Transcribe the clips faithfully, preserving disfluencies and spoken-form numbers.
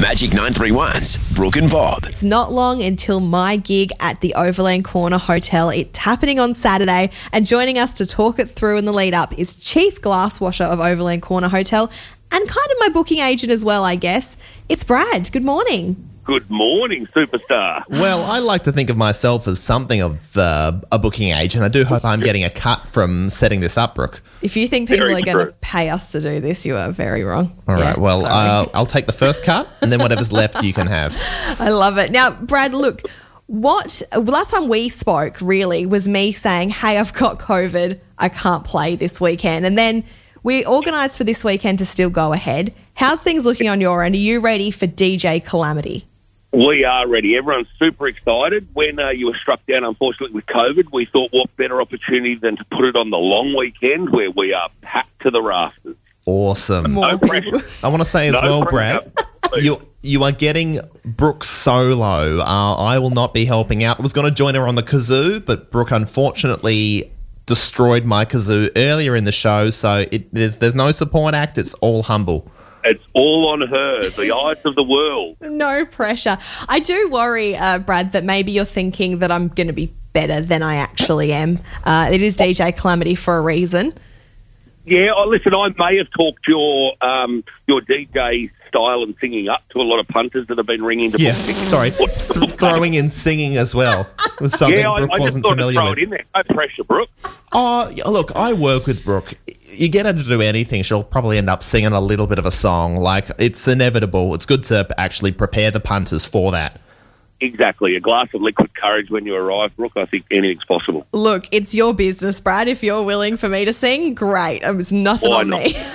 Magic nine three one's Brooke and Bob. It's not long until my gig at the Overland Corner Hotel. It's happening on Saturday, and joining us to talk it through in the lead up is Chief Glasswasher of Overland Corner Hotel and kind of my booking agent as well, I guess. It's Brad. Good morning. Good morning, superstar. Well, I like to think of myself as something of uh, a booking agent. I do hope I'm getting a cut from setting this up, Brooke. If you think people Very are going to true. pay us to do this, you are very wrong. All Yeah, right, well, sorry. uh, I'll take the first cut, and then whatever's left you can have. I love it. Now, Brad, look, what last time we spoke really was me saying, hey, I've got COVID. I can't play this weekend. And then we organised for this weekend to still go ahead. How's things looking on your end? Are you ready for D J Calamity? We are ready. Everyone's super excited. When uh, you were struck down, unfortunately, with COVID, we thought what better opportunity than to put it on the long weekend where we are packed to the rafters. Awesome. More No people. pressure. I want to say as No well, pressure. Brad, you you are getting Brooke solo. Uh, I will not be helping out. I was going to join her on the kazoo, but Brooke unfortunately destroyed my kazoo earlier in the show, so it, there's, there's no support act. It's all humble. It's all on her, the eyes of the world. No pressure. I do worry, uh, Brad, that maybe you're thinking that I'm going to be better than I actually am. Uh, it is D J Calamity for a reason. Yeah, oh, listen, I may have talked your um, your D J style and singing up to a lot of punters that have been ringing to Yeah, book tickets. sorry. Th- throwing in singing as well was something Yeah, I, Brooke I just wasn't thought to familiar throw with. it in there. No pressure, Brooke. Oh, yeah, look, I work with Brooke. You get her to do anything, she'll probably end up singing a little bit of a song. Like, it's inevitable. It's good to actually prepare the punters for that. Exactly. A glass of liquid courage when you arrive, Brooke. I think anything's possible. Look, it's your business, Brad. If you're willing for me to sing, great. It was nothing Why on not? me.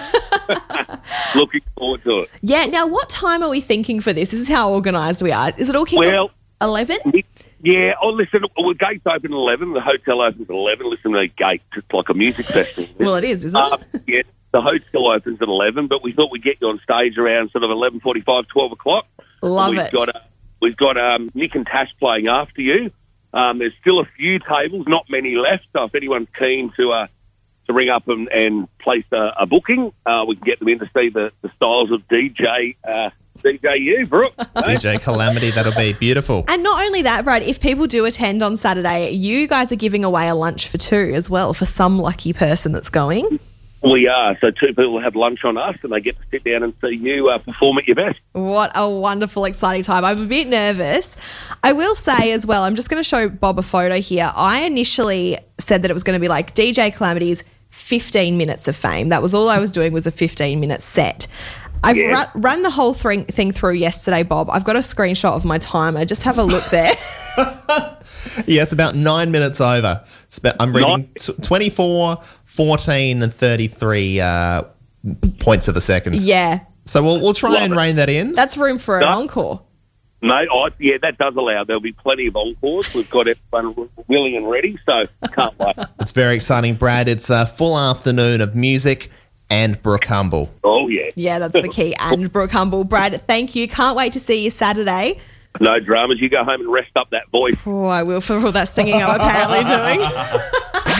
Looking forward to it. Yeah, now what time are we thinking for this? This is how organised we are. Is it all kick Well- off eleven? Yeah, oh, listen, well, gates open at eleven. The hotel opens at eleven. Listen to the gate. It's like a music festival. Well, it is, isn't Uh, it? yeah, the hotel opens at eleven, but we thought we'd get you on stage around sort of eleven forty-five, twelve o'clock. Love we've it. Got, uh, we've got um, Nick and Tash playing after you. Um, there's still a few tables, not many left, so if anyone's keen to uh, to ring up and, and place a, a booking, uh, we can get them in to see the, the styles of D J uh, D J U, Brooke. D J Calamity, that'll be beautiful. And not only that, Brad, if people do attend on Saturday, you guys are giving away a lunch for two as well for some lucky person that's going. We are. So two people have lunch on us and they get to sit down and see you uh, perform at your best. What a wonderful, exciting time. I'm a bit nervous. I will say as well, I'm just going to show Bob a photo here. I initially said that it was going to be like D J Calamity's fifteen minutes of fame. That was all I was doing was a fifteen minute set. I've Yeah. run, run the whole thing, thing through yesterday, Bob. I've got a screenshot of my timer. Just have a look there. Yeah, it's about nine minutes over. It's about, I'm reading t- twenty-four, fourteen, and thirty-three uh, points of a second. Yeah, So we'll, we'll try Love and it. rein that in. that's room for an No. encore. No, I, yeah, that does allow. There'll be plenty of encores. We've got everyone willing and ready, so can't wait. It's very exciting, Brad. It's a full afternoon of music and Brooke Humble. Oh, yeah. Yeah, that's the key. And Brooke Humble. Brad, thank you. Can't wait to see you Saturday. No dramas. You go home and rest up that voice. Oh, I will for all that singing I'm apparently doing.